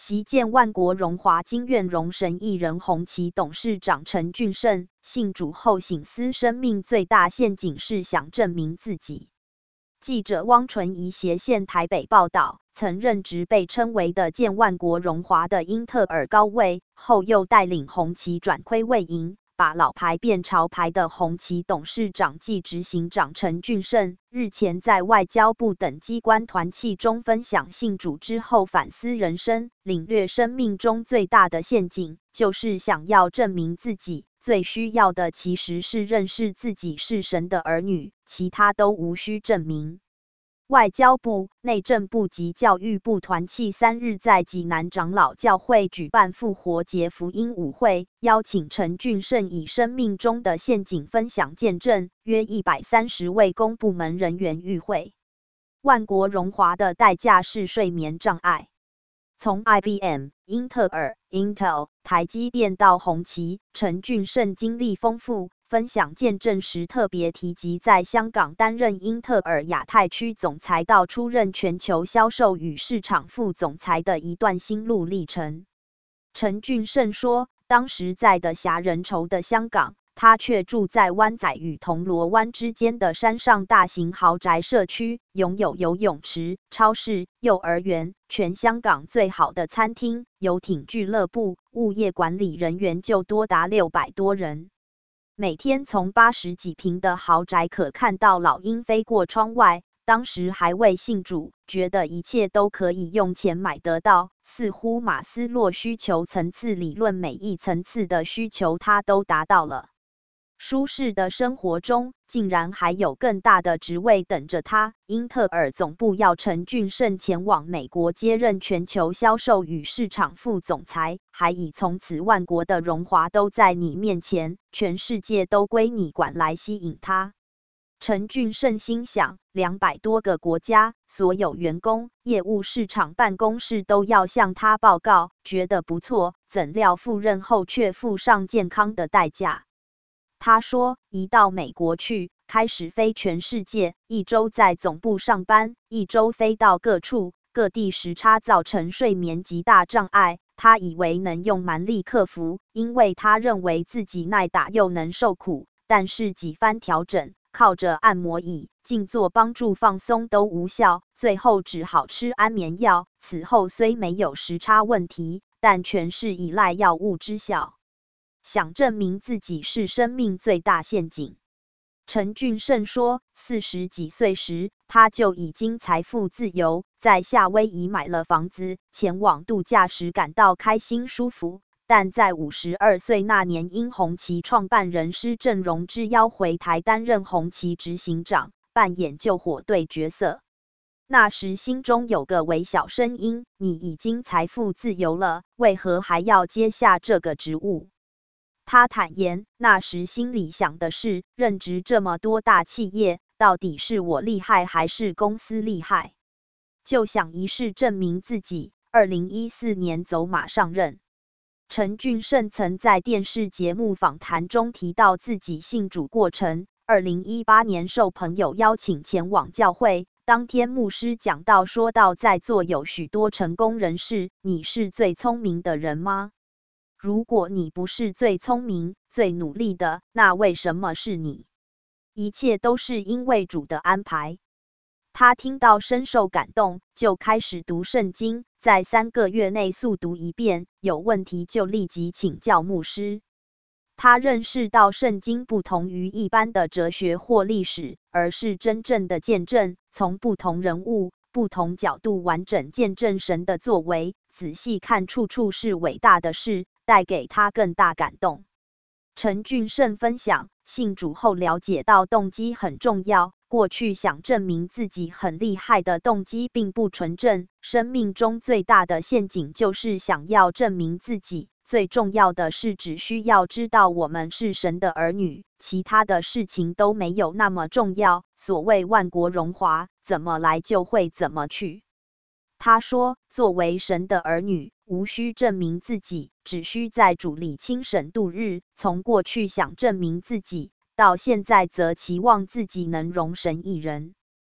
席见万国荣华经院荣神艺人红旗董事长陈俊胜，信主后省思生命最大陷阱是想证明自己。记者汪纯仪斜线台北报道，曾任职被称为的见万国荣华的英特尔高位，后又带领红旗转亏为盈，把老牌变潮牌的红旗董事长暨执行长陈俊胜，日前在外交部等机关团契中分享信主之后反思人生，领略生命中最大的陷阱，就是想要证明自己，最需要的其实是认识自己是神的儿女，其他都无需证明。外交部、内政部及教育部团契3日在济南长老教会举办复活节福音舞会，邀请陈俊胜以生命中的陷阱分享见证，约130位公部门人员与会。万国荣华的代价是睡眠障碍。从 IBM、英特尔、Intel、台积电到红旗，陈俊胜经历丰富。分享见证时特别提及在香港担任英特尔亚太区总裁到出任全球销售与市场副总裁的一段心路历程。陈俊胜说，当时在的狭人稠的香港，他却住在湾仔与铜锣湾之间的山上大型豪宅社区，拥有游泳池、超市、幼儿园，全香港最好的餐厅、游艇俱乐部，物业管理人员就多达600多人。每天从80几平的豪宅可看到老鹰飞过窗外，当时还未信主，觉得一切都可以用钱买得到，似乎马斯洛需求层次理论每一层次的需求他都达到了。舒适的生活中，竟然还有更大的职位等着他。英特尔总部要陈俊胜前往美国接任全球销售与市场副总裁，还以从此万国的荣华都在你面前，全世界都归你管来吸引他。陈俊胜心想，200多个国家，所有员工、业务市场办公室都要向他报告，觉得不错，怎料赴任后却付上健康的代价。他说，一到美国去，开始飞全世界，一周在总部上班，一周飞到各处，各地时差造成睡眠极大障碍。他以为能用蛮力克服，因为他认为自己耐打又能受苦，但是几番调整，靠着按摩椅、静坐帮助放松都无效，最后只好吃安眠药。此后虽没有时差问题，但全是依赖药物之效。想证明自己是生命最大陷阱。陈俊胜说，40几岁时，他就已经财富自由，在夏威夷买了房子，前往度假时感到开心舒服，但在52岁那年因红旗创办人施正荣之邀回台担任红旗执行长，扮演救火队角色。那时心中有个微小声音，你已经财富自由了，为何还要接下这个职务？他坦言，那时心里想的是，任职这么多大企业，到底是我厉害还是公司厉害？就想一试证明自己。2014年走马上任。陈俊胜曾在电视节目访谈中提到自己信主过程。2018年受朋友邀请前往教会，当天牧师讲道说到，在座有许多成功人士，你是最聪明的人吗？如果你不是最聪明、最努力的，那为什么是你？一切都是因为主的安排。他听到深受感动，就开始读圣经，在3个月内速读1遍，有问题就立即请教牧师。他认识到圣经不同于一般的哲学或历史，而是真正的见证，从不同人物、不同角度完整见证神的作为，仔细看处处是伟大的事，带给他更大感动。陈俊胜分享，信主后了解到动机很重要，过去想证明自己很厉害的动机并不纯正，生命中最大的陷阱就是想要证明自己。最重要的是只需要知道我们是神的儿女，其他的事情都没有那么重要。所谓万国荣华，怎么来就会怎么去。他说，作为神的儿女，无需证明自己，只需在主里轻省度日。从过去想证明自己，到现在则期望自己能容神一人。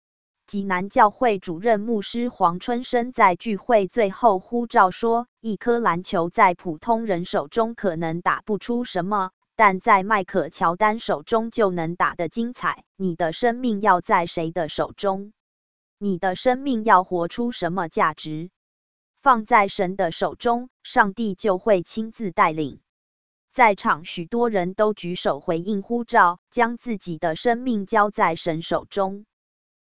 济南教会主任牧师黄春生在聚会最后呼召说，一颗篮球在普通人手中可能打不出什么，但在迈克乔丹手中就能打得精彩。你的生命要在谁的手中？你的生命要活出什么价值？放在神的手中，上帝就会亲自带领。在场许多人都举手回应呼召，将自己的生命交在神手中。